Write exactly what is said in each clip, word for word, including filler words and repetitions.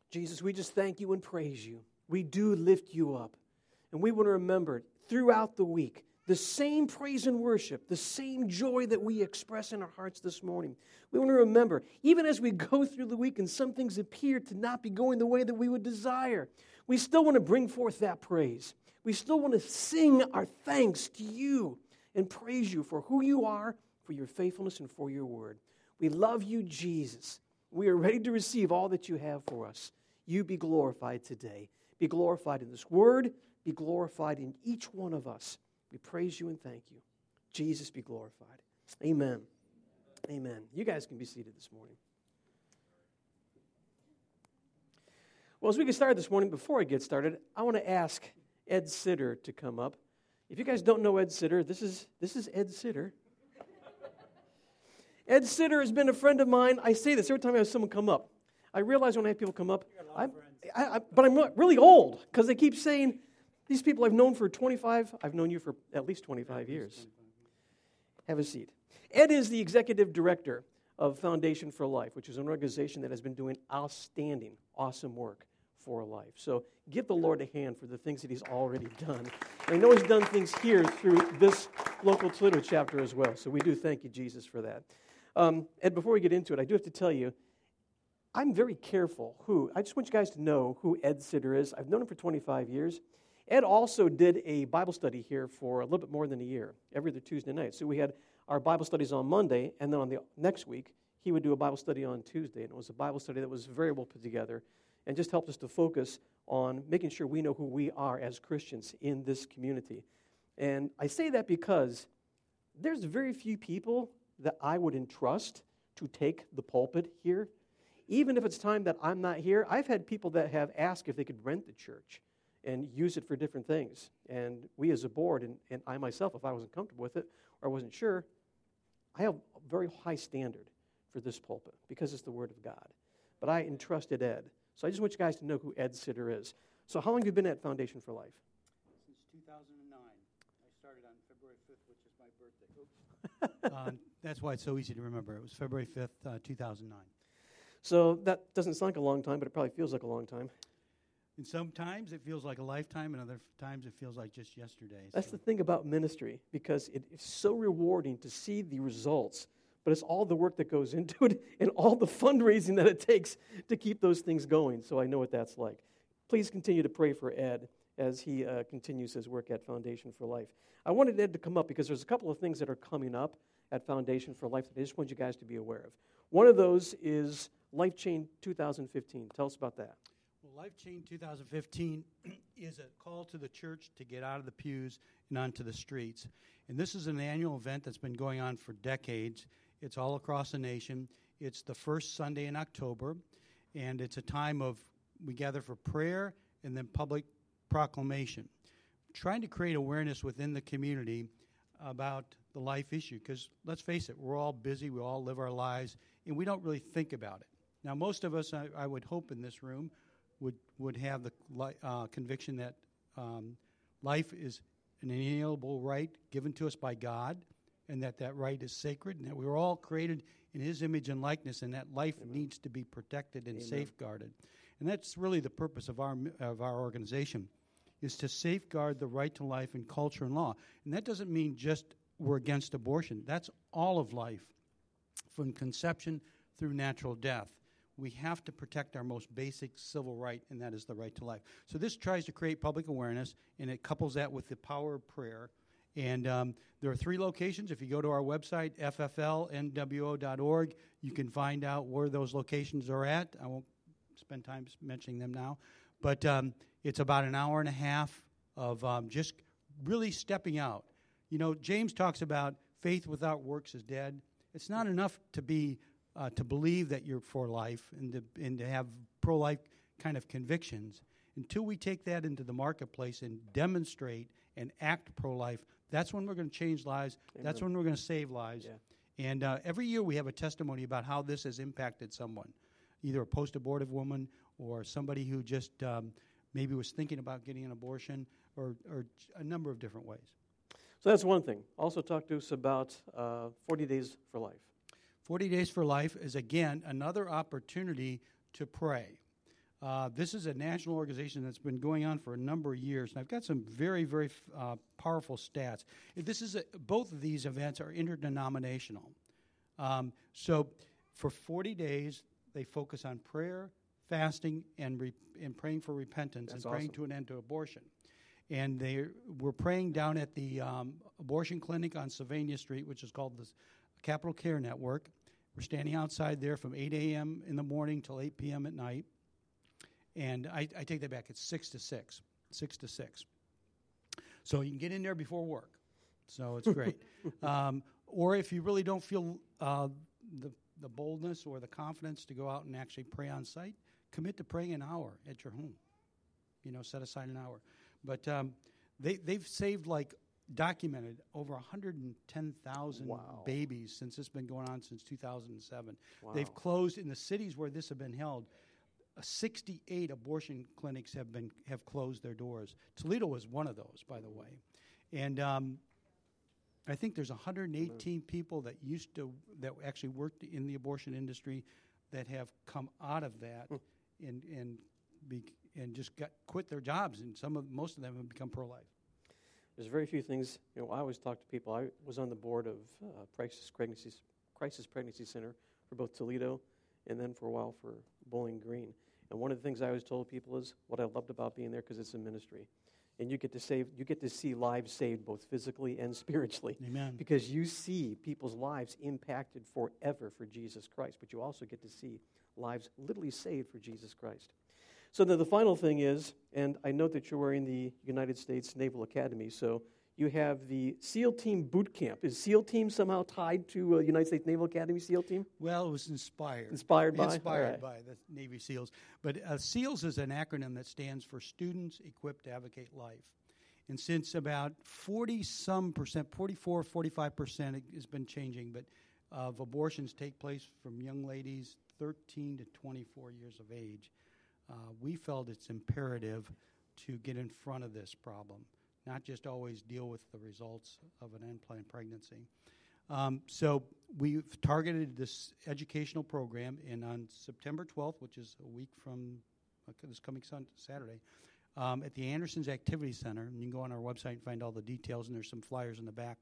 Jesus, we just thank you and praise you. We do lift you up. And we want to remember throughout the week the same praise and worship, the same joy that we express in our hearts this morning. We want to remember, even as we go through the week and some things appear to not be going the way that we would desire, we still want to bring forth that praise. We still want to sing our thanks to you and praise you for who you are, for your faithfulness, and for your word. We love you, Jesus. We are ready to receive all that you have for us. You be glorified today. Be glorified in this word. Be glorified in each one of us. We praise you and thank you. Jesus be glorified. Amen. Amen. You guys can be seated this morning. Well, as we get started this morning, before I get started, I want to ask Ed Sitter to come up. If you guys don't know Ed Sitter, this is this is Ed Sitter. Ed Sitter has been a friend of mine. I say this every time I have someone come up. I realize when I have people come up, I, I, I, but I'm really old because they keep saying, these people I've known for twenty-five, I've known you for at least twenty-five years. Have a seat. Ed is the executive director of Foundation for Life, which is an organization that has been doing outstanding, awesome work for life. So give the Lord a hand for the things that he's already done. And I know he's done things here through this local Toledo chapter as well. So we do thank you, Jesus, for that. Um, Ed, before we get into it, I do have to tell you, I'm very careful who, I just want you guys to know who Ed Sitter is. I've known him for twenty-five years. Ed also did a Bible study here for a little bit more than a year, every other Tuesday night. So we had our Bible studies on Monday, and then on the next week, he would do a Bible study on Tuesday. And it was a Bible study that was very well put together and just helped us to focus on making sure we know who we are as Christians in this community. And I say that because there's very few people that I would entrust to take the pulpit here. Even if it's time that I'm not here, I've had people that have asked if they could rent the church and use it for different things. And we as a board, and, and I myself, if I wasn't comfortable with it or wasn't sure, I have a very high standard for this pulpit because it's the Word of God. But I entrusted Ed. So I just want you guys to know who Ed Sitter is. So how long have you been at Foundation for Life? Since two thousand nine. I started on February fifth, which is my birthday. Oops. uh, that's why it's so easy to remember. It was February fifth, uh, two thousand nine. So that doesn't sound like a long time, but it probably feels like a long time. And sometimes it feels like a lifetime, and other times it feels like just yesterday. That's so. the thing about ministry, because it, it's so rewarding to see the results, but it's all the work that goes into it and all the fundraising that it takes to keep those things going. So I know what that's like. Please continue to pray for Ed as he uh, continues his work at Foundation for Life. I wanted Ed to come up because there's a couple of things that are coming up at Foundation for Life that I just want you guys to be aware of. One of those is Life Chain two thousand fifteen. Tell us about that. Well, Life Chain two thousand fifteen is a call to the church to get out of the pews and onto the streets. And this is an annual event that's been going on for decades. It's all across the nation. It's the first Sunday in October, and it's a time of, we gather for prayer and then public proclamation, trying to create awareness within the community about the life issue. Because let's face it, we're all busy, we all live our lives, and we don't really think about it. Now, most of us, I, I would hope in this room, would would have the uh, conviction that um, life is an inalienable right given to us by God, and that that right is sacred, and that we were all created in His image and likeness, and that life Amen. Needs to be protected and Amen. Safeguarded. And that's really the purpose of our of our organization, is to safeguard the right to life in culture and law. And that doesn't mean just we're against abortion. That's all of life, from conception through natural death. We have to protect our most basic civil right, and that is the right to life. So this tries to create public awareness, and it couples that with the power of prayer. And um, there are three locations. If you go to our website, F F L N W O dot org, you can find out where those locations are at. I won't spend time mentioning them now. But um, it's about an hour and a half of um, just really stepping out. You know, James talks about faith without works is dead. It's not enough to be uh, to believe that you're for life and to, and to have pro-life kind of convictions. Until we take that into the marketplace and demonstrate and act pro-life, that's when we're going to change lives. Amen. That's when we're going to save lives. Yeah. And uh, every year we have a testimony about how this has impacted someone, either a post-abortive woman or somebody who just um, maybe was thinking about getting an abortion, or, or a number of different ways. So that's one thing. Also talk to us about uh, forty Days for Life. forty Days for Life is, again, another opportunity to pray. Uh, this is a national organization that's been going on for a number of years, and I've got some very, very uh, powerful stats. This is a, both of these events are interdenominational. Um, so for forty days, they focus on prayer, fasting, and, re- and praying for repentance That's and praying awesome. to an end to abortion. And they were praying down at the um, abortion clinic on Sylvania Street, which is called the Capital Care Network. We're standing outside there from eight a.m. in the morning till eight p.m. at night. And I, I take that back. It's six to six. six to six. So you can get in there before work. So it's great. um, or if you really don't feel uh, the, the boldness or the confidence to go out and actually pray on site, commit to praying an hour at your home. You know, set aside an hour. But um, they, they've saved, like, documented over one hundred ten thousand Wow. babies since it's been going on since two thousand seven. Wow. They've closed, in the cities where this have been held, uh, sixty-eight abortion clinics have been have closed their doors. Toledo was one of those, by the way. And um, I think there's one hundred eighteen people that used to, that actually worked in the abortion industry that have come out of that Hmm. and and be, and just got quit their jobs, and some of most of them have become pro-life. There's very few things, you know, I always talk to people. I was on the board of uh, Crisis Pregnancy, Crisis Pregnancy Center for both Toledo and then for a while for Bowling Green. And one of the things I always told people is what I loved about being there, because it's a ministry. And you get to save, you get to see lives saved both physically and spiritually. Amen. Because you see people's lives impacted forever for Jesus Christ. But you also get to see lives literally saved for Jesus Christ. So the, the final thing is, and I note that you're wearing the United States Naval Academy, so you have the SEAL Team Boot Camp. Is SEAL Team somehow tied to uh, United States Naval Academy SEAL Team? Well, it was inspired. Inspired by? Inspired All right. by the Navy SEALs. But uh, SEALs is an acronym that stands for Students Equipped to Advocate Life. And since about forty-some percent, forty-four, forty-five percent, it has been changing, but of abortions take place from young ladies thirteen to twenty-four years of age. Uh, we felt it's imperative to get in front of this problem, not just always deal with the results of an unplanned pregnancy. Um, so we've targeted this educational program, and on September twelfth, which is a week from uh, this coming sun- Saturday, um, at the Andersons Activity Center, and you can go on our website and find all the details, and there's some flyers in the back.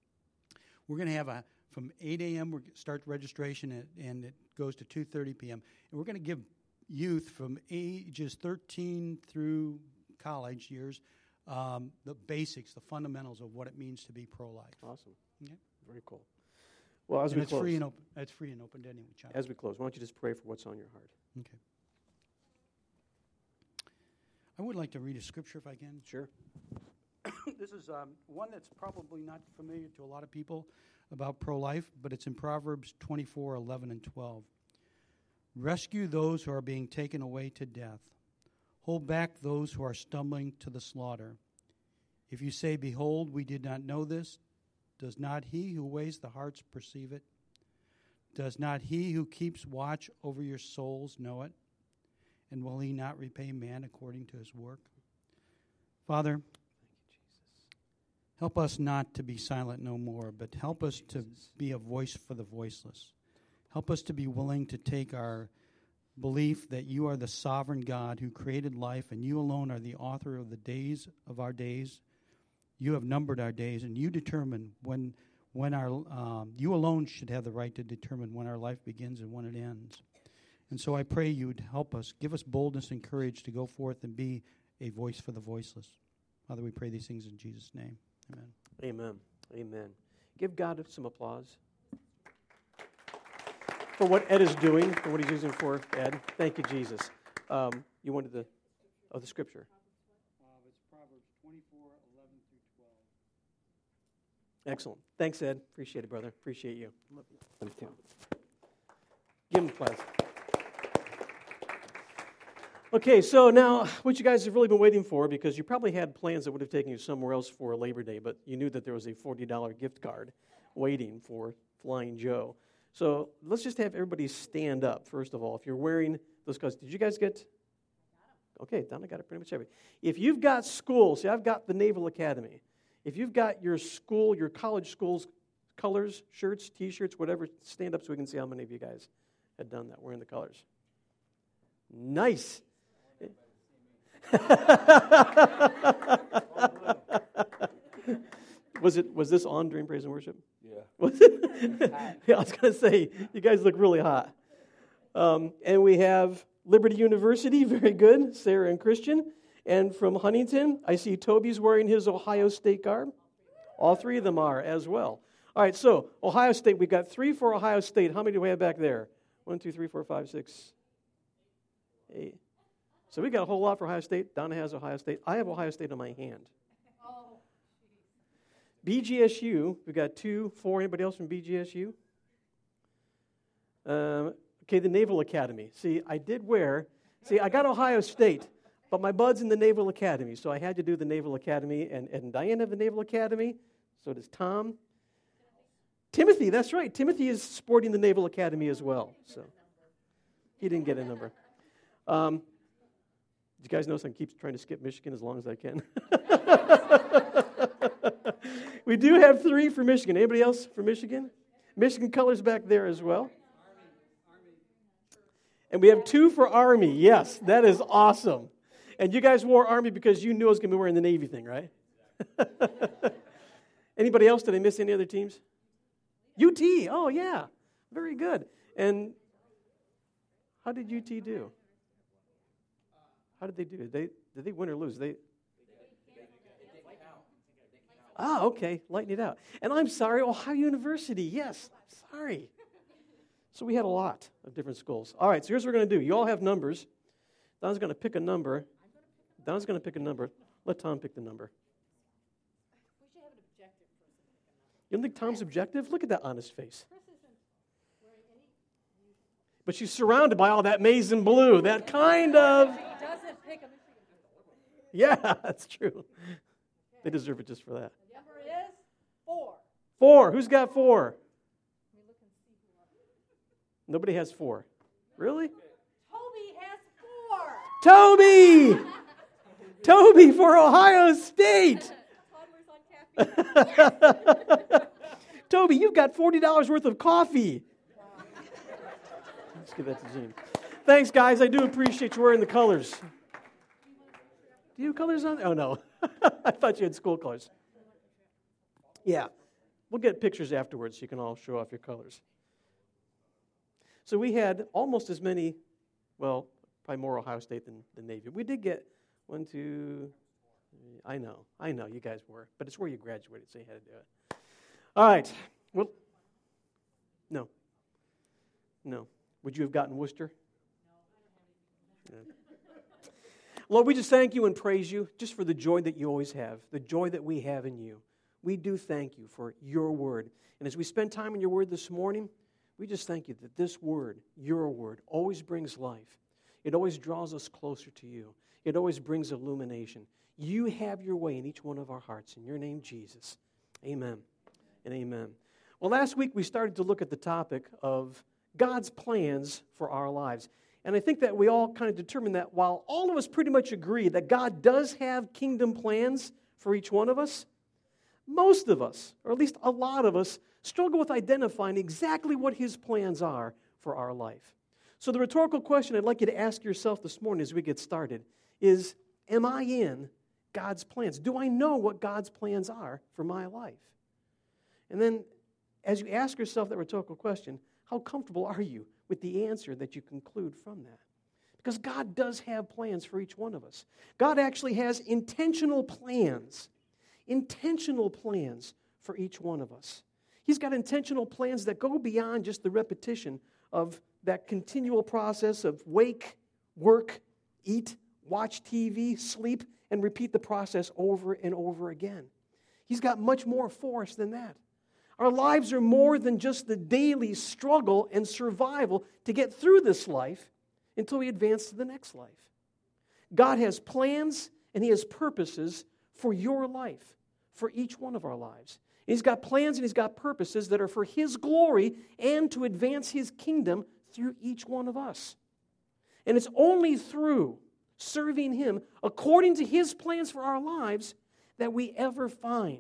We're going to have a, from eight a.m., we start registration, at, and it goes to two thirty p.m., and we're going to give youth from ages thirteen through college years, um, the basics, the fundamentals of what it means to be pro-life. Awesome. Yeah. Very cool. Well, as And we it's close, free and open. It's free and open to any child. as we close, why don't you just pray for what's on your heart? Okay. I would like to read a scripture if I can. Sure. This is um, one that's probably not familiar to a lot of people about pro-life, but it's in Proverbs twenty-four, eleven, and twelve. Rescue those who are being taken away to death. Hold back those who are stumbling to the slaughter. If you say, behold, we did not know this, does not he who weighs the hearts perceive it? Does not he who keeps watch over your souls know it? And will he not repay man according to his work? Father, help us not to be silent no more, but help us to be a voice for the voiceless. Help us to be willing to take our belief that you are the sovereign God who created life, and you alone are the author of the days of our days. You have numbered our days, and you determine when when our um, you alone should have the right to determine when our life begins and when it ends. And so I pray you would help us, give us boldness and courage to go forth and be a voice for the voiceless. Father, we pray these things in Jesus' name. Amen. Amen. Amen. Give God some applause for what Ed is doing, for what he's using for Ed. Thank you, Jesus. Um, you wanted the, oh, the scripture. Uh, it's Proverbs twenty-four, eleven through twelve. Excellent. Thanks, Ed. Appreciate it, brother. Appreciate you. Love you. Love you too. Give him applause. Okay, so now what you guys have really been waiting for, because you probably had plans that would have taken you somewhere else for Labor Day, but you knew that there was a forty dollars gift card waiting for Flying Joe. So let's just have everybody stand up, first of all. If you're wearing those colors, did you guys get? Okay, Donna got it pretty much every. If you've got school, see, I've got the Naval Academy. If you've got your school, your college school's colors, shirts, T-shirts, whatever, stand up so we can see how many of you guys had done that, wearing the colors. Nice. was it? Was this on during praise and worship? Yeah. Was it? Yeah, I was going to say, you guys look really hot. Um, and we have Liberty University, very good, Sarah and Christian. And from Huntington, I see Toby's wearing his Ohio State garb. All three of them are as well. All right, so Ohio State, we've got three for Ohio State. How many do we have back there? One, two, three, four, five, six, eight. So we got a whole lot for Ohio State. Donna has Ohio State. I have Ohio State on my hand. B G S U, we got two, four. Anybody else from B G S U? Um, okay, the Naval Academy. See, I did wear, see, I got Ohio State, but my bud's in the Naval Academy, so I had to do the Naval Academy, and, and Diane have the Naval Academy, so does Tom. Timothy, that's right. Timothy is sporting the Naval Academy as well, so he didn't get a number. Um, you guys notice I keep trying to skip Michigan as long as I can? We do have three for Michigan. Anybody else for Michigan? Michigan colors back there as well. And we have two for Army. Yes, that is awesome. And you guys wore Army because you knew I was going to be wearing the Navy thing, right? Anybody else? Did I miss any other teams? U T. Oh, yeah. Very good. And how did U T do? How did they do? Did they, did they win or lose? They Ah, okay. Lighten it out. And I'm sorry, Ohio University. Yes, sorry. So we had a lot of different schools. All right, so here's what we're going to do. You all have numbers. Don's going to pick a number. Don's going to pick a number. Let Tom pick the number. We should have an objective person. You don't think Tom's objective? Look at that honest face. But she's surrounded by all that maize and blue. That kind of... She doesn't pick a Michigan. Yeah, that's true. They deserve it just for that. The number is four. Four. Who's got four? Nobody has four. Really? Toby has four. Toby! Toby for Ohio State! Toddlers on caffeine. Toby, you've got forty dollars worth of coffee. Let's give that to Gene. Thanks, guys. I do appreciate you wearing the colors. Do you have colors on? Oh, no. I thought you had school colors. Yeah. We'll get pictures afterwards so you can all show off your colors. So we had almost as many, well, probably more Ohio State than the Navy. We did get one, two, three, I know, I know you guys were, but it's where you graduated, so you had to do it. All right. Well, no. No. Would you have gotten Worcester? No. Lord, we just thank you and praise you just for the joy that you always have, the joy that we have in you. We do thank you for your word. And as we spend time in your word this morning, we just thank you that this word, your word, always brings life. It always draws us closer to you. It always brings illumination. You have your way in each one of our hearts. In your name, Jesus. Amen and amen. Well, last week we started to look at the topic of God's plans for our lives. And I think that we all kind of determined that while all of us pretty much agree that God does have kingdom plans for each one of us, most of us, or at least a lot of us, struggle with identifying exactly what his plans are for our life. So the rhetorical question I'd like you to ask yourself this morning as we get started is, am I in God's plans? Do I know what God's plans are for my life? And then as you ask yourself that rhetorical question, how comfortable are you with the answer that you conclude from that? Because God does have plans for each one of us. God actually has intentional plans, intentional plans for each one of us. He's got intentional plans that go beyond just the repetition of that continual process of wake, work, eat, watch T V, sleep, and repeat the process over and over again. He's got much more for us than that. Our lives are more than just the daily struggle and survival to get through this life until we advance to the next life. God has plans and he has purposes for your life, for each one of our lives. And he's got plans and he's got purposes that are for his glory and to advance his kingdom through each one of us. And it's only through serving him according to his plans for our lives that we ever find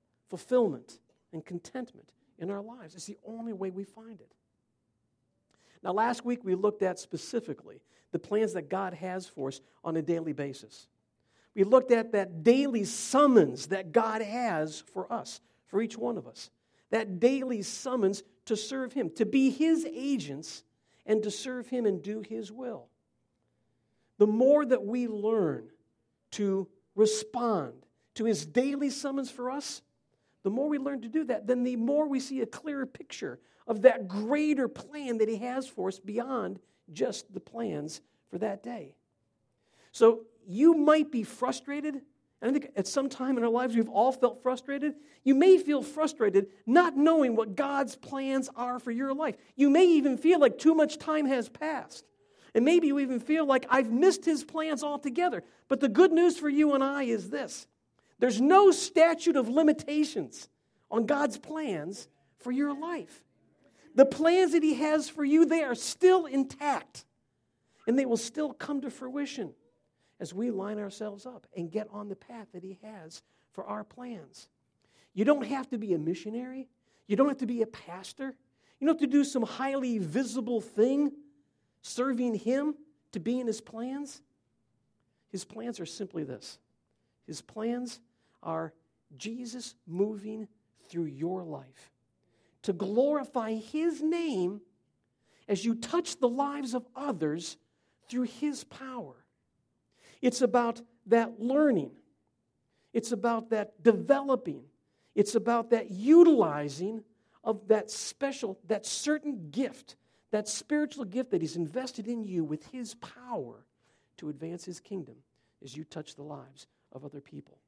fulfillment and contentment in our lives. It's the only way we find it. Now, last week we looked at specifically the plans that God has for us on a daily basis. We looked at that daily summons that God has for us, for each one of us. That daily summons to serve Him, to be His agents and to serve Him and do His will. The more that we learn to respond to His daily summons for us, the more we learn to do that, then the more we see a clearer picture of that greater plan that He has for us beyond just the plans for that day. So you might be frustrated, and I think at some time in our lives we've all felt frustrated. You may feel frustrated not knowing what God's plans are for your life. You may even feel like too much time has passed. And maybe you even feel like I've missed His plans altogether. But the good news for you and I is this. There's no statute of limitations on God's plans for your life. The plans that He has for you, they are still intact. And they will still come to fruition as we line ourselves up and get on the path that He has for our plans. You don't have to be a missionary. You don't have to be a pastor. You don't have to do some highly visible thing serving Him to be in His plans. His plans are simply this. His plans are Jesus moving through your life to glorify His name as you touch the lives of others through His power. It's about that learning. It's about that developing. It's about that utilizing of that special, that certain gift, that spiritual gift that He's invested in you with His power to advance His kingdom as you touch the lives of other people.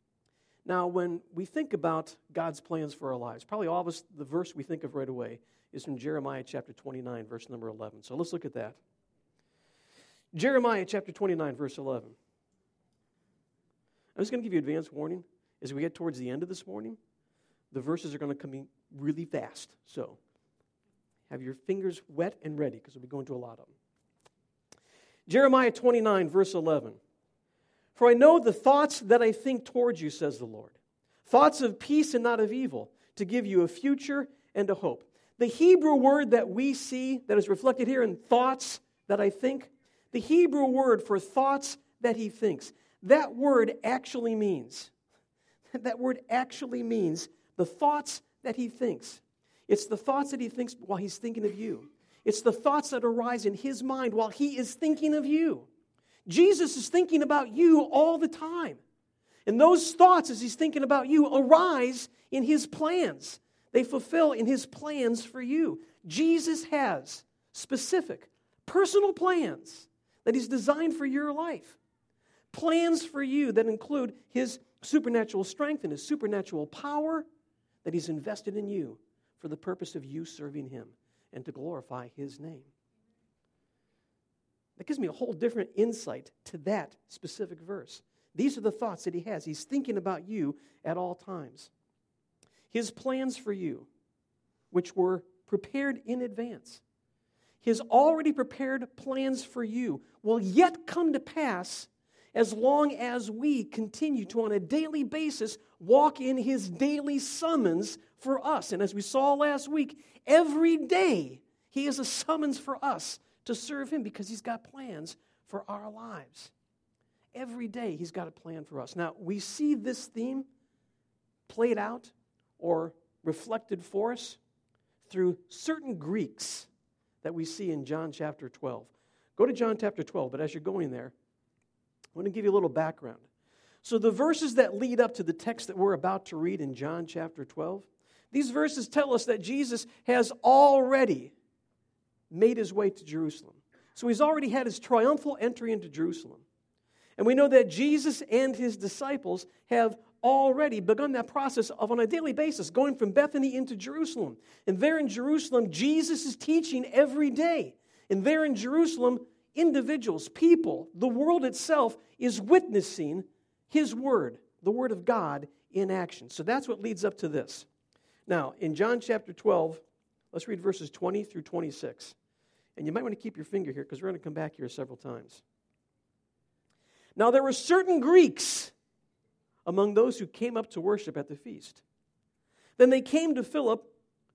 Now, when we think about God's plans for our lives, probably all of us, the verse we think of right away is from Jeremiah chapter twenty-nine, verse number eleven. So let's look at that. Jeremiah chapter twenty-nine, verse eleven. I'm just going to give you advance warning. As we get towards the end of this morning, the verses are going to come in really fast. So have your fingers wet and ready because we'll be going to a lot of them. Jeremiah twenty-nine, verse eleven. For I know the thoughts that I think towards you, says the Lord. Thoughts of peace and not of evil, to give you a future and a hope. The Hebrew word that we see that is reflected here in thoughts that I think, the Hebrew word for thoughts that He thinks, that word actually means, that word actually means the thoughts that He thinks. It's the thoughts that He thinks while He's thinking of you. It's the thoughts that arise in His mind while He is thinking of you. Jesus is thinking about you all the time. And those thoughts, as He's thinking about you, arise in His plans. They fulfill in His plans for you. Jesus has specific, personal plans that He's designed for your life. Plans for you that include His supernatural strength and His supernatural power that He's invested in you for the purpose of you serving Him and to glorify His name. That gives me a whole different insight to that specific verse. These are the thoughts that He has. He's thinking about you at all times. His plans for you, which were prepared in advance. His already prepared plans for you will yet come to pass as long as we continue to, on a daily basis, walk in His daily summons for us. And as we saw last week, every day He has a summons for us to serve Him because He's got plans for our lives. Every day He's got a plan for us. Now, we see this theme played out or reflected for us through certain Greeks that we see in John chapter twelve. Go to John chapter twelve, but as you're going there, I want to give you a little background. So the verses that lead up to the text that we're about to read in John chapter twelve, these verses tell us that Jesus has already made His way to Jerusalem. So He's already had His triumphal entry into Jerusalem. And we know that Jesus and His disciples have already begun that process of, on a daily basis, going from Bethany into Jerusalem. And there in Jerusalem, Jesus is teaching every day. And there in Jerusalem, individuals, people, the world itself is witnessing His word, the word of God, in action. So that's what leads up to this. Now, in John chapter twelve, let's read verses twenty through twenty-six. And you might want to keep your finger here because we're going to come back here several times. Now, there were certain Greeks among those who came up to worship at the feast. Then they came to Philip,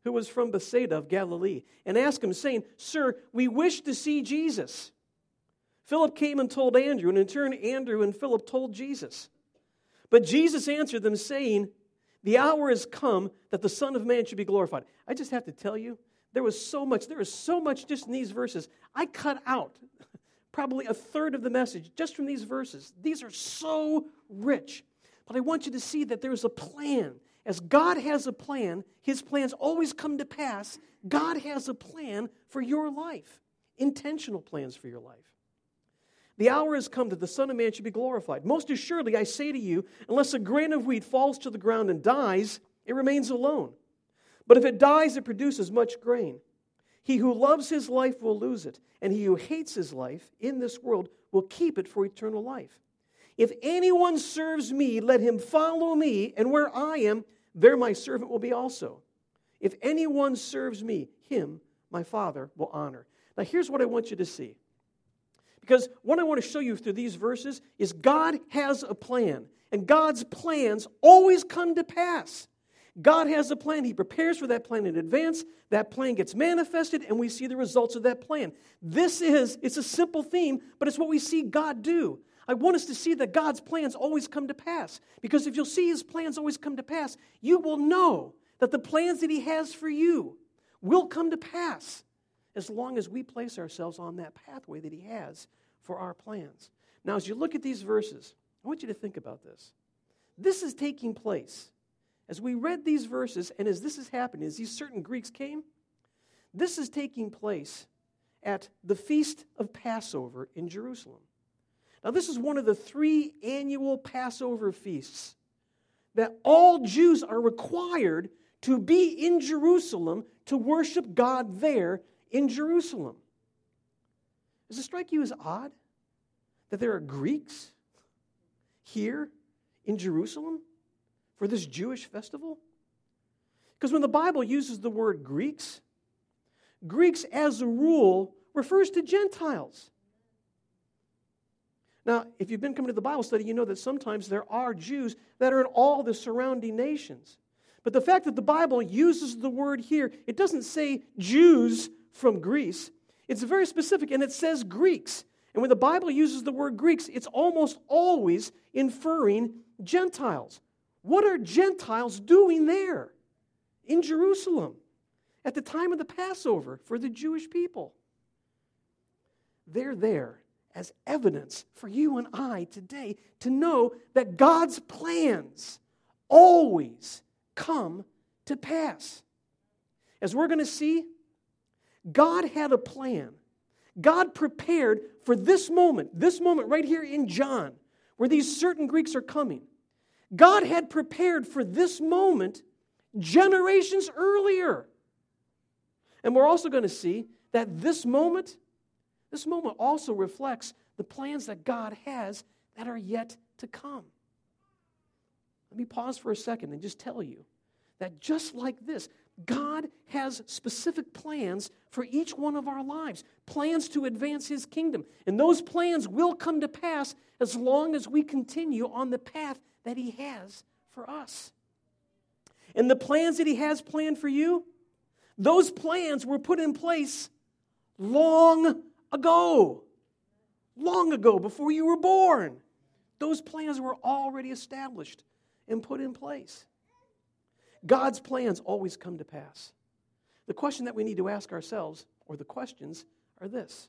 who was from Bethsaida of Galilee, and asked him, saying, Sir, we wish to see Jesus. Philip came and told Andrew, and in turn Andrew and Philip told Jesus. But Jesus answered them, saying, the hour has come that the Son of Man should be glorified. I just have to tell you, there was so much, there is so much just in these verses. I cut out probably a third of the message just from these verses. These are so rich. But I want you to see that there is a plan. As God has a plan, His plans always come to pass. God has a plan for your life, intentional plans for your life. The hour has come that the Son of Man should be glorified. Most assuredly, I say to you, unless a grain of wheat falls to the ground and dies, it remains alone. But if it dies, it produces much grain. He who loves his life will lose it, and he who hates his life in this world will keep it for eternal life. If anyone serves me, let him follow me, and where I am, there my servant will be also. If anyone serves me, him my Father will honor. Now here's what I want you to see. Because what I want to show you through these verses is God has a plan, and God's plans always come to pass. God has a plan. He prepares for that plan in advance. That plan gets manifested, and we see the results of that plan. This is, it's a simple theme, but it's what we see God do. I want us to see that God's plans always come to pass. Because if you'll see His plans always come to pass, you will know that the plans that He has for you will come to pass as long as we place ourselves on that pathway that He has for our plans. Now, as you look at these verses, I want you to think about this. This is taking place. As we read these verses, and as this is happening, as these certain Greeks came, this is taking place at the Feast of Passover in Jerusalem. Now, this is one of the three annual Passover feasts that all Jews are required to be in Jerusalem to worship God there in Jerusalem. Does it strike you as odd that there are Greeks here in Jerusalem for this Jewish festival? Because when the Bible uses the word Greeks, Greeks as a rule refers to Gentiles. Now, if you've been coming to the Bible study, you know that sometimes there are Jews that are in all the surrounding nations. But the fact that the Bible uses the word here, it doesn't say Jews from Greece. It's very specific, and it says Greeks. And when the Bible uses the word Greeks, it's almost always inferring Gentiles. What are Gentiles doing there in Jerusalem at the time of the Passover for the Jewish people? They're there as evidence for you and I today to know that God's plans always come to pass. As we're going to see, God had a plan. God prepared for this moment, this moment right here in John, where these certain Greeks are coming. God had prepared for this moment generations earlier. And we're also going to see that this moment, this moment also reflects the plans that God has that are yet to come. Let me pause for a second and just tell you that just like this, God has specific plans for each one of our lives, plans to advance His kingdom. And those plans will come to pass as long as we continue on the path that He has for us. And the plans that He has planned for you, those plans were put in place long ago. Long ago, before you were born. Those plans were already established and put in place. God's plans always come to pass. The question that we need to ask ourselves, or the questions, are this.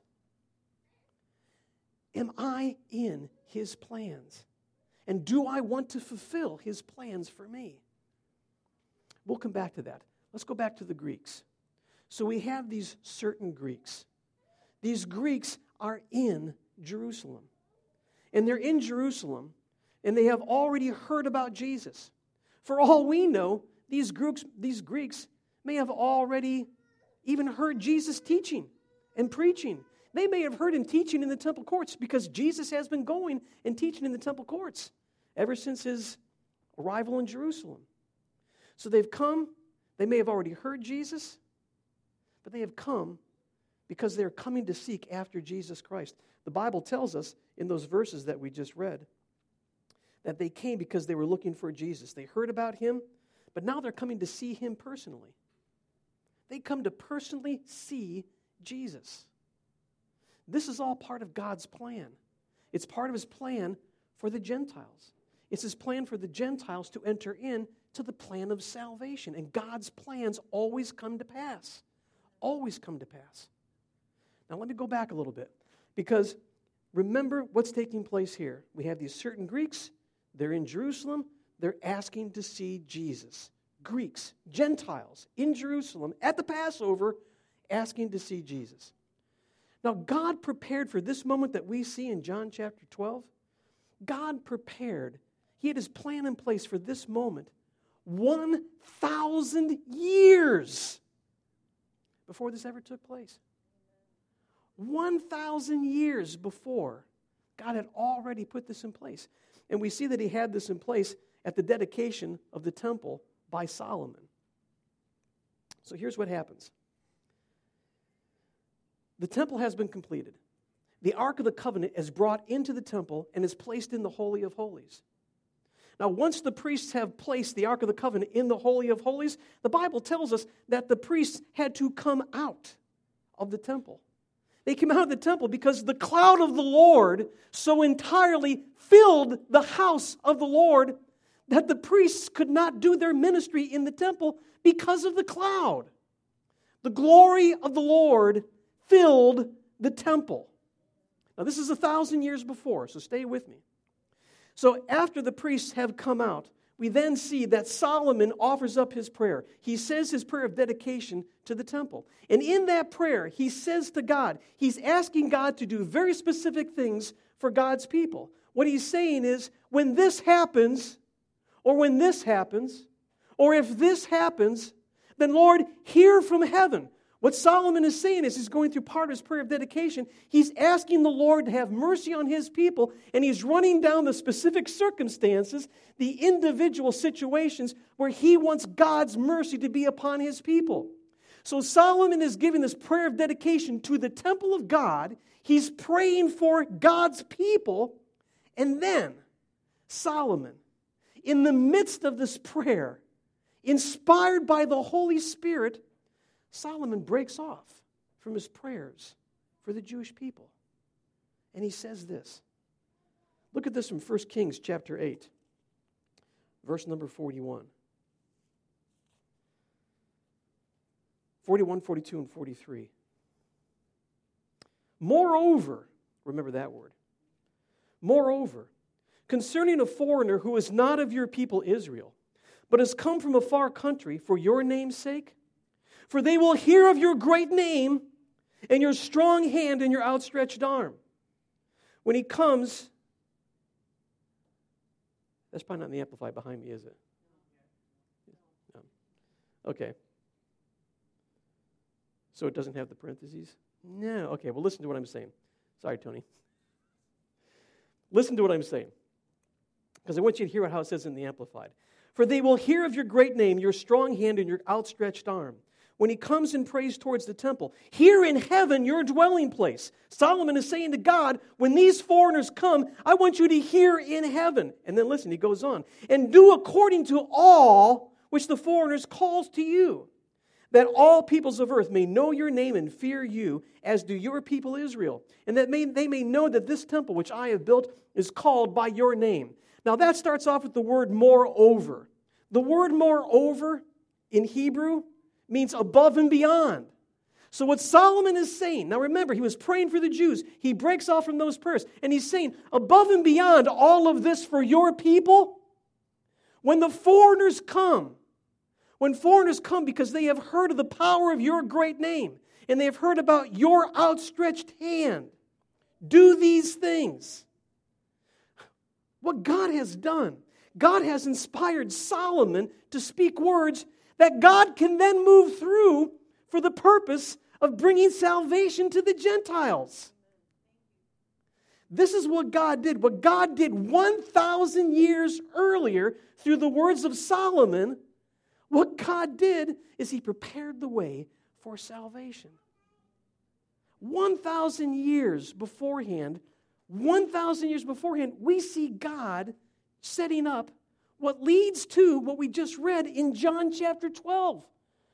Am I in His plans? And do I want to fulfill His plans for me? We'll come back to that. Let's go back to the Greeks. So we have these certain Greeks. These Greeks are in Jerusalem. And they're in Jerusalem, and they have already heard about Jesus. For all we know, these groups, these Greeks may have already even heard Jesus teaching and preaching. They may have heard Him teaching in the temple courts because Jesus has been going and teaching in the temple courts ever since His arrival in Jerusalem. So they've come, they may have already heard Jesus, but they have come because they're coming to seek after Jesus Christ. The Bible tells us in those verses that we just read that they came because they were looking for Jesus. They heard about Him, but now they're coming to see Him personally. They come to personally see Jesus. This is all part of God's plan. It's part of his plan for the Gentiles. It's his plan for the Gentiles to enter in to the plan of salvation. And God's plans always come to pass. Always come to pass. Now let me go back a little bit. Because remember what's taking place here. We have these certain Greeks. They're in Jerusalem. They're asking to see Jesus. Greeks, Gentiles, in Jerusalem at the Passover, asking to see Jesus. Now, God prepared for this moment that we see in John chapter twelve. God prepared. He had his plan in place for this moment one thousand years before this ever took place. one thousand years before, God had already put this in place. And we see that he had this in place at the dedication of the temple by Solomon. So here's what happens. The temple has been completed. The Ark of the Covenant is brought into the temple and is placed in the Holy of Holies. Now, once the priests have placed the Ark of the Covenant in the Holy of Holies, the Bible tells us that the priests had to come out of the temple. They came out of the temple because the cloud of the Lord so entirely filled the house of the Lord that the priests could not do their ministry in the temple because of the cloud. The glory of the Lord filled the temple. Now, this is a thousand years before, so stay with me. So after the priests have come out, we then see that Solomon offers up his prayer. He says his prayer of dedication to the temple. And in that prayer, he says to God, he's asking God to do very specific things for God's people. What he's saying is, when this happens, or when this happens, or if this happens, then Lord, hear from heaven. What Solomon is saying is he's going through part of his prayer of dedication. He's asking the Lord to have mercy on his people, and he's running down the specific circumstances, the individual situations where he wants God's mercy to be upon his people. So Solomon is giving this prayer of dedication to the temple of God. He's praying for God's people. And then Solomon, in the midst of this prayer, inspired by the Holy Spirit, Solomon breaks off from his prayers for the Jewish people. And he says this. Look at this from First Kings chapter eight, verse number forty-one. forty-one, forty-two, and forty-three. Moreover, remember that word. Moreover, concerning a foreigner who is not of your people Israel, but has come from a far country for your name's sake, for they will hear of your great name and your strong hand and your outstretched arm. When he comes, that's probably not in the Amplified behind me, is it? No. Okay. So it doesn't have the parentheses? No. Okay, well, listen to what I'm saying. Sorry, Tony. Listen to what I'm saying, because I want you to hear how it says in the Amplified. For they will hear of your great name, your strong hand, and your outstretched arm. When he comes and prays towards the temple, here in heaven, your dwelling place. Solomon is saying to God, when these foreigners come, I want you to hear in heaven. And then listen, he goes on. And do according to all which the foreigners calls to you, that all peoples of earth may know your name and fear you, as do your people Israel. And that may, they may know that this temple which I have built is called by your name. Now that starts off with the word moreover. The word moreover in Hebrew means above and beyond. So what Solomon is saying, now remember, he was praying for the Jews. He breaks off from those prayers, and he's saying, above and beyond all of this for your people, when the foreigners come, when foreigners come because they have heard of the power of your great name, and they have heard about your outstretched hand, do these things. What God has done, God has inspired Solomon to speak words that God can then move through for the purpose of bringing salvation to the Gentiles. This is what God did. What God did one thousand years earlier through the words of Solomon, what God did is he prepared the way for salvation. one thousand years beforehand, one thousand years beforehand, we see God setting up what leads to what we just read in John chapter twelve.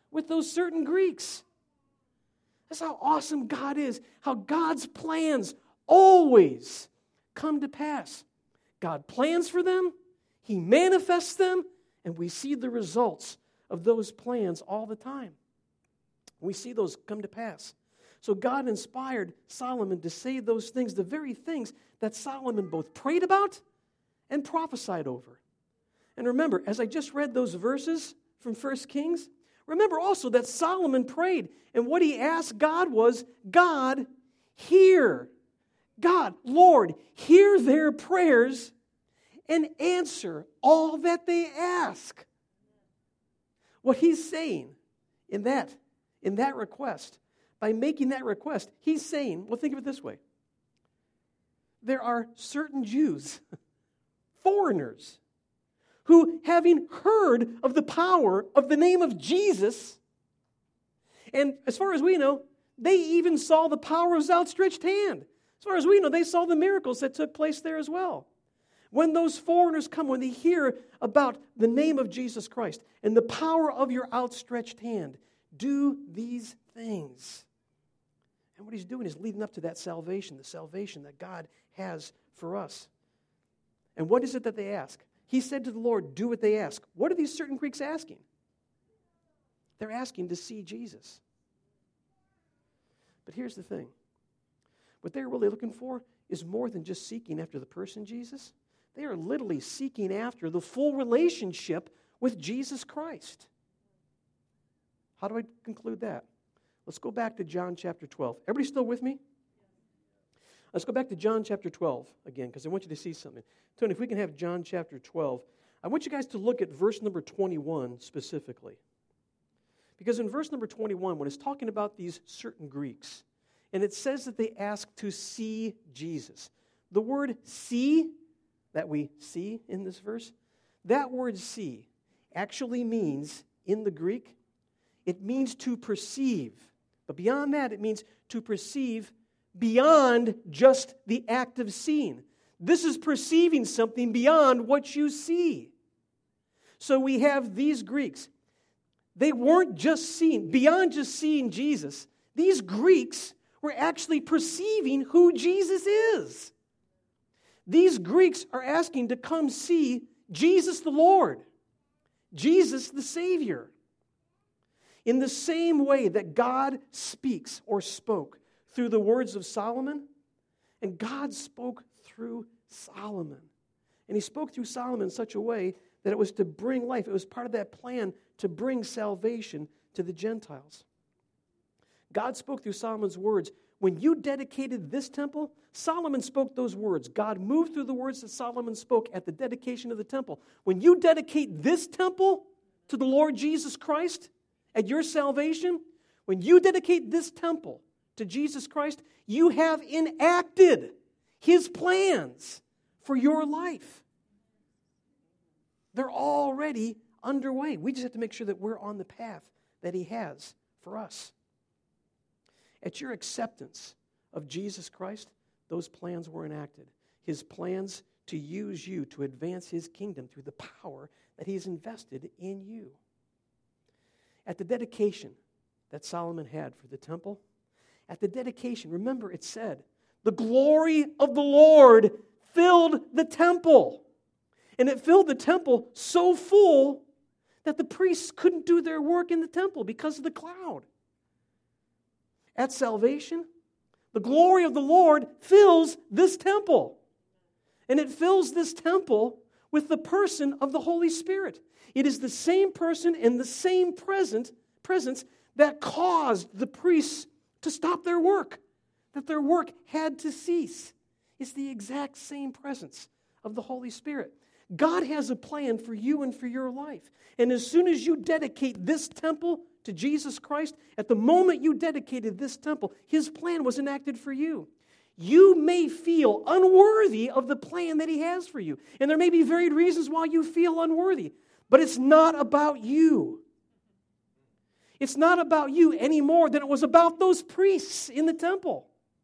with those certain Greeks. That's how awesome God is, how God's plans always come to pass. God plans for them, He manifests them, and we see the results of those plans all the time. We see those come to pass. So God inspired Solomon to say those things, the very things that Solomon both prayed about and prophesied over. And remember, as I just read those verses from First Kings, remember also that Solomon prayed, and what he asked God was, God, hear. God, Lord, hear their prayers and answer all that they ask. What he's saying in that, in that request, by making that request, he's saying, well, think of it this way. There are certain Jews, foreigners, who, having heard of the power of the name of Jesus, and as far as we know, they even saw the power of his outstretched hand. As far as we know, they saw the miracles that took place there as well. When those foreigners come, when they hear about the name of Jesus Christ and the power of your outstretched hand, do these things. And what he's doing is leading up to that salvation, the salvation that God has for us. And what is it that they ask? He said to the Lord, do what they ask. What are these certain Greeks asking? They're asking to see Jesus. But here's the thing. What they're really looking for is more than just seeking after the person Jesus. They are literally seeking after the full relationship with Jesus Christ. How do I conclude that? Let's go back to John chapter twelve. Everybody still with me? Let's go back to John chapter twelve again, because I want you to see something. Tony, if we can have John chapter twelve, I want you guys to look at verse number twenty-one specifically. Because in verse number twenty-one, when it's talking about these certain Greeks, and it says that they ask to see Jesus. The word see, that we see in this verse, that word see actually means, in the Greek, it means to perceive. But beyond that, it means to perceive beyond just the act of seeing. This is perceiving something beyond what you see. So we have these Greeks. They weren't just seeing, beyond just seeing Jesus. These Greeks were actually perceiving who Jesus is. These Greeks are asking to come see Jesus the Lord, Jesus the Savior. In the same way that God speaks or spoke through the words of Solomon, and God spoke through Solomon. And he spoke through Solomon in such a way that it was to bring life. It was part of that plan to bring salvation to the Gentiles. God spoke through Solomon's words. When you dedicated this temple, Solomon spoke those words. God moved through the words that Solomon spoke at the dedication of the temple. When you dedicate this temple to the Lord Jesus Christ at your salvation, when you dedicate this temple to Jesus Christ, you have enacted His plans for your life. They're already underway. We just have to make sure that we're on the path that He has for us. At your acceptance of Jesus Christ, those plans were enacted. His plans to use you to advance His kingdom through the power that He's invested in you. At the dedication that Solomon had for the temple, at the dedication, remember it said, the glory of the Lord filled the temple. And it filled the temple so full that the priests couldn't do their work in the temple because of the cloud. At salvation, the glory of the Lord fills this temple. And it fills this temple with the person of the Holy Spirit. It is the same person and the same present, presence that caused the priests to stop their work, that their work had to cease. It's the exact same presence of the Holy Spirit. God has a plan for you and for your life. And as soon as you dedicate this temple to Jesus Christ, at the moment you dedicated this temple, His plan was enacted for you. You may feel unworthy of the plan that He has for you. And there may be varied reasons why you feel unworthy. But it's not about you. It's not about you any more than it was about those priests in the temple.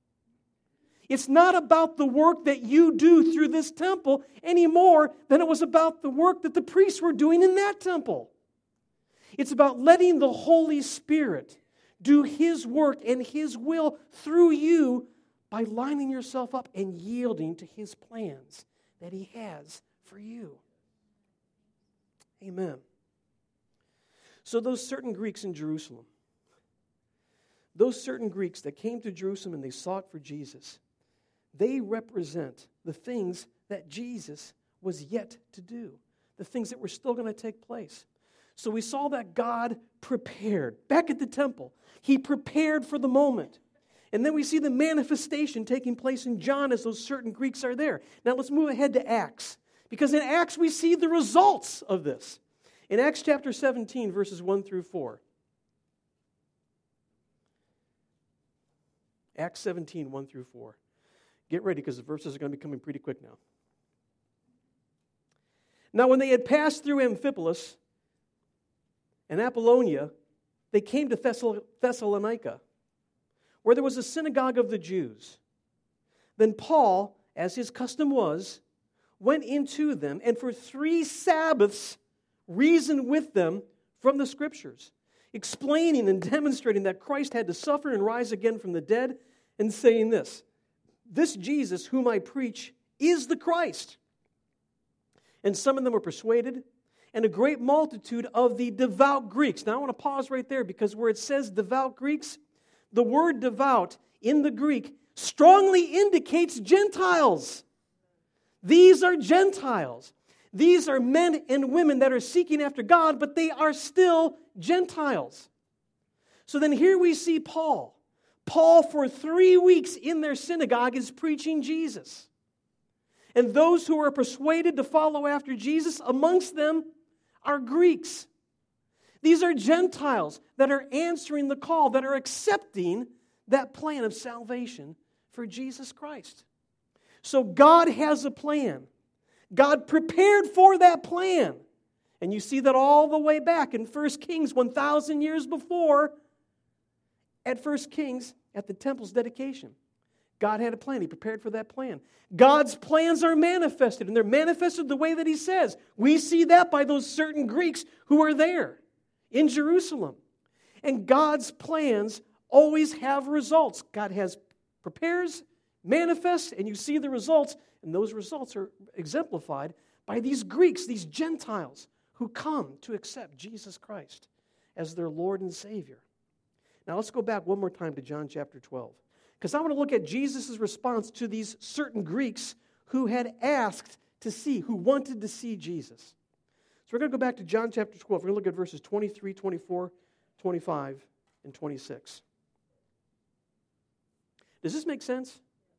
It's not about the work that you do through this temple any more than it was about the work that the priests were doing in that temple. It's about letting the Holy Spirit do His work and His will through you by lining yourself up and yielding to His plans that He has for you. Amen. So those certain Greeks in Jerusalem, those certain Greeks that came to Jerusalem and they sought for Jesus, they represent the things that Jesus was yet to do, the things that were still going to take place. So we saw that God prepared. Back at the temple, He prepared for the moment. And then we see the manifestation taking place in John as those certain Greeks are there. Now let's move ahead to Acts. Because in Acts we see the results of this. In Acts chapter seventeen, verses one through four. Acts seventeen, one through four. Get ready because the verses are going to be coming pretty quick now. Now when they had passed through Amphipolis and Apollonia, they came to Thessal- Thessalonica, where there was a synagogue of the Jews. Then Paul, as his custom was, went into them, and for three Sabbaths reasoned with them from the Scriptures, explaining and demonstrating that Christ had to suffer and rise again from the dead, and saying this, "This Jesus whom I preach is the Christ." And some of them were persuaded, and a great multitude of the devout Greeks. Now I want to pause right there, because where it says devout Greeks, the word devout in the Greek strongly indicates Gentiles. These are Gentiles. These are men and women that are seeking after God, but they are still Gentiles. So then here we see Paul. Paul, for three weeks in their synagogue, is preaching Jesus. And those who are persuaded to follow after Jesus, amongst them are Greeks. These are Gentiles that are answering the call, that are accepting that plan of salvation for Jesus Christ. So God has a plan. God prepared for that plan. And you see that all the way back in First Kings, one thousand years before, at First Kings, at the temple's dedication. God had a plan. He prepared for that plan. God's plans are manifested, and they're manifested the way that He says. We see that by those certain Greeks who are there in Jerusalem. And God's plans always have results. God has prepares, manifests, and you see the results, and those results are exemplified by these Greeks, these Gentiles, who come to accept Jesus Christ as their Lord and Savior. Now let's go back one more time to John chapter twelve. Because I want to look at Jesus' response to these certain Greeks who had asked to see, who wanted to see Jesus. So we're going to go back to John chapter twelve. We're going to look at verses twenty-three, twenty-four, twenty-five, and twenty-six. Does this make sense?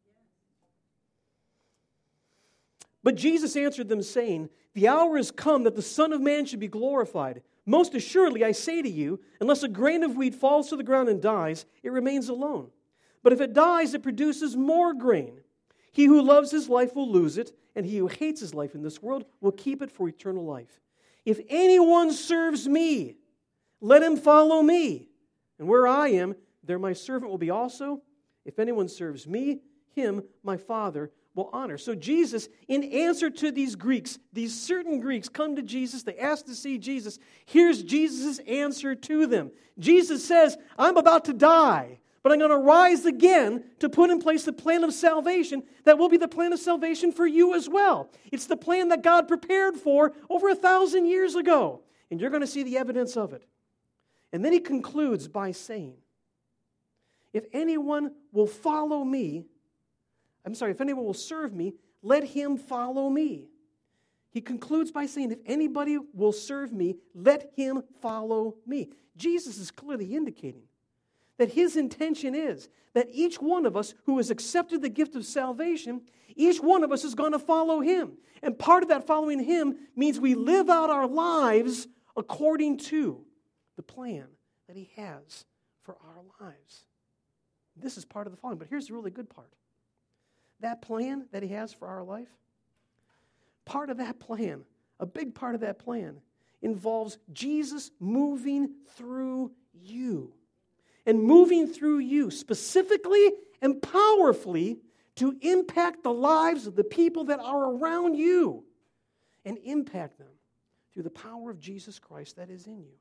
But Jesus answered them, saying, "The hour is come that the Son of Man should be glorified. Most assuredly, I say to you, unless a grain of wheat falls to the ground and dies, it remains alone. But if it dies, it produces more grain. He who loves his life will lose it, and he who hates his life in this world will keep it for eternal life. If anyone serves me, let him follow me. And where I am, there my servant will be also. If anyone serves me, him my Father will honor." So Jesus, in answer to these Greeks, these certain Greeks come to Jesus, they ask to see Jesus. Here's Jesus' answer to them. Jesus says, "I'm about to die, but I'm going to rise again to put in place the plan of salvation that will be the plan of salvation for you as well. It's the plan that God prepared for over a thousand years ago, and you're going to see the evidence of it." And then He concludes by saying, "If anyone will follow me, I'm sorry, if anyone will serve me, let him follow me." He concludes by saying, if anybody will serve me, let him follow me. Jesus is clearly indicating that His intention is that each one of us who has accepted the gift of salvation, each one of us is going to follow Him. And part of that following Him means we live out our lives according to the plan that He has for our lives. This is part of the following, but here's the really good part. That plan that He has for our life, part of that plan, a big part of that plan, involves Jesus moving through you. And moving through you specifically and powerfully to impact the lives of the people that are around you and impact them through the power of Jesus Christ that is in you.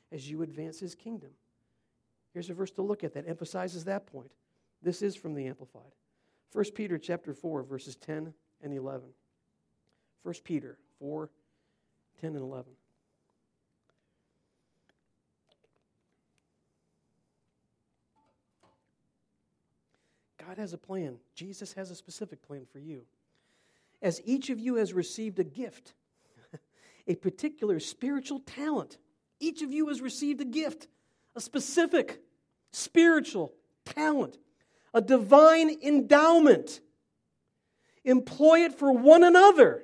as you advance His kingdom. Here's a verse to look at that emphasizes that point. This is from the Amplified. First Peter chapter four, verses ten and eleven. First Peter four, ten and eleven. God has a plan. Jesus has a specific plan for you. As each of you has received a gift, a particular spiritual talent, each of you has received a gift, a specific spiritual talent, a divine endowment. Employ it for one another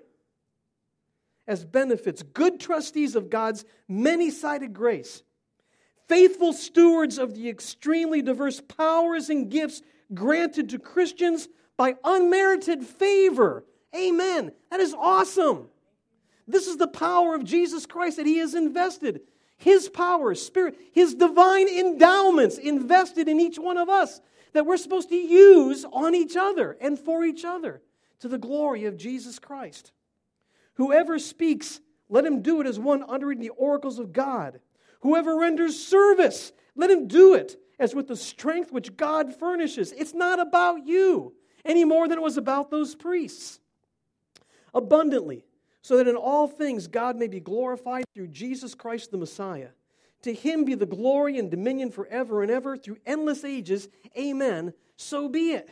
as benefits, good trustees of God's many-sided grace, faithful stewards of the extremely diverse powers and gifts granted to Christians by unmerited favor. Amen. That is awesome. This is the power of Jesus Christ that He has invested. His power, Spirit, His divine endowments invested in each one of us that we're supposed to use on each other and for each other to the glory of Jesus Christ. Whoever speaks, let him do it as one uttering the oracles of God. Whoever renders service, let him do it as with the strength which God furnishes. It's not about you any more than it was about those priests. Abundantly, so that in all things God may be glorified through Jesus Christ the Messiah. To Him be the glory and dominion forever and ever through endless ages. Amen. So be it.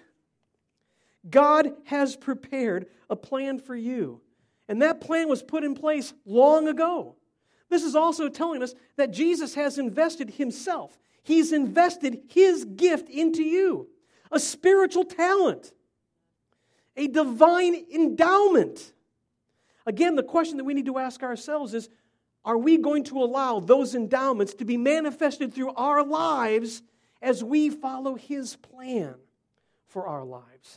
God has prepared a plan for you. And that plan was put in place long ago. This is also telling us that Jesus has invested Himself. He's invested His gift into you. A spiritual talent. A divine endowment. Again, the question that we need to ask ourselves is, are we going to allow those endowments to be manifested through our lives as we follow His plan for our lives?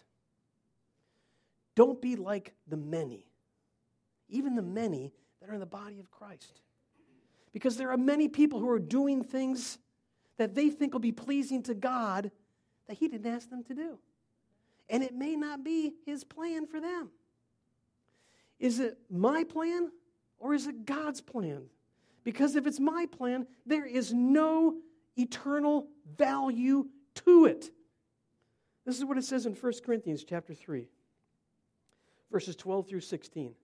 Don't be like the many, even the many that are in the body of Christ. Because there are many people who are doing things that they think will be pleasing to God that He didn't ask them to do. And it may not be His plan for them. Is it my plan or is it God's plan? Because if it's my plan, there is no eternal value to it. This is what it says in First Corinthians chapter three, verses twelve through sixteen.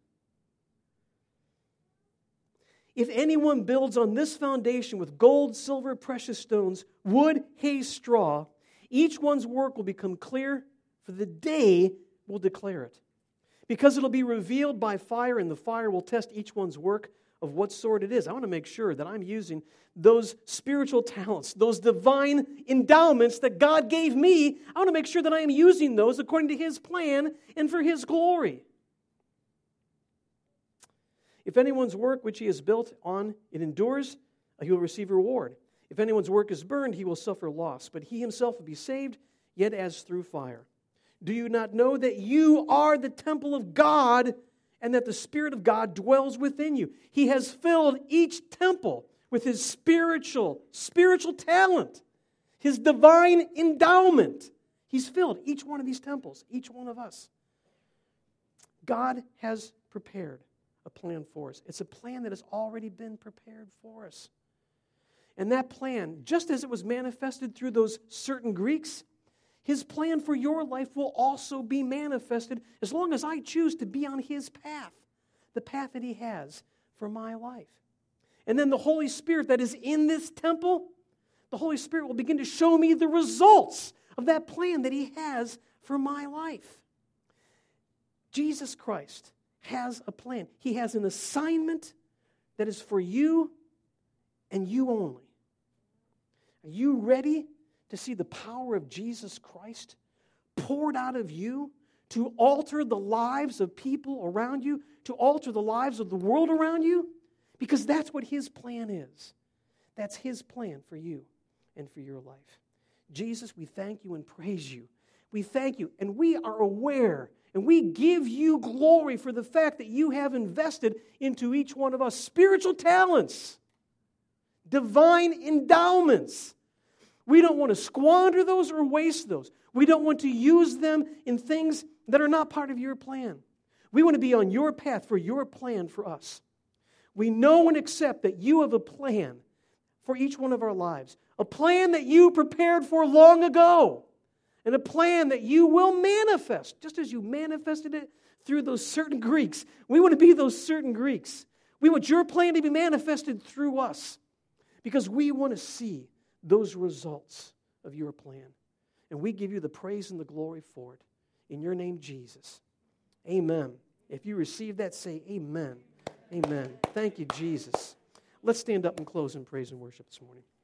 If anyone builds on this foundation with gold, silver, precious stones, wood, hay, straw, each one's work will become clear, for the day will declare it. Because it'll be revealed by fire, and the fire will test each one's work of what sort it is. I want to make sure that I'm using those spiritual talents, those divine endowments that God gave me. I want to make sure that I am using those according to His plan and for His glory. If anyone's work which he has built on it endures, he will receive a reward. If anyone's work is burned, he will suffer loss, but he himself will be saved, yet as through fire. Do you not know that you are the temple of God and that the Spirit of God dwells within you? He has filled each temple with His spiritual, spiritual talent, His divine endowment. He's filled each one of these temples, each one of us. God has prepared a plan for us. It's a plan that has already been prepared for us. And that plan, just as it was manifested through those certain Greeks, His plan for your life will also be manifested as long as I choose to be on His path, the path that He has for my life. And then the Holy Spirit that is in this temple, the Holy Spirit will begin to show me the results of that plan that He has for my life. Jesus Christ has a plan. He has an assignment that is for you and you only. Are you ready to see the power of Jesus Christ poured out of you to alter the lives of people around you, to alter the lives of the world around you? Because that's what His plan is. That's His plan for you and for your life. Jesus, we thank You and praise You. We thank You, and we are aware, and we give You glory for the fact that You have invested into each one of us spiritual talents, divine endowments. We don't want to squander those or waste those. We don't want to use them in things that are not part of Your plan. We want to be on Your path for Your plan for us. We know and accept that You have a plan for each one of our lives. A plan that you prepared for long ago. And a plan that you will manifest, just as you manifested it through those certain Greeks. We want to be those certain Greeks. We want your plan to be manifested through us because we want to see those results of your plan. And we give you the praise and the glory for it. In your name, Jesus. Amen. If you receive that, say amen. Amen. Thank you, Jesus. Let's stand up and close in praise and worship this morning.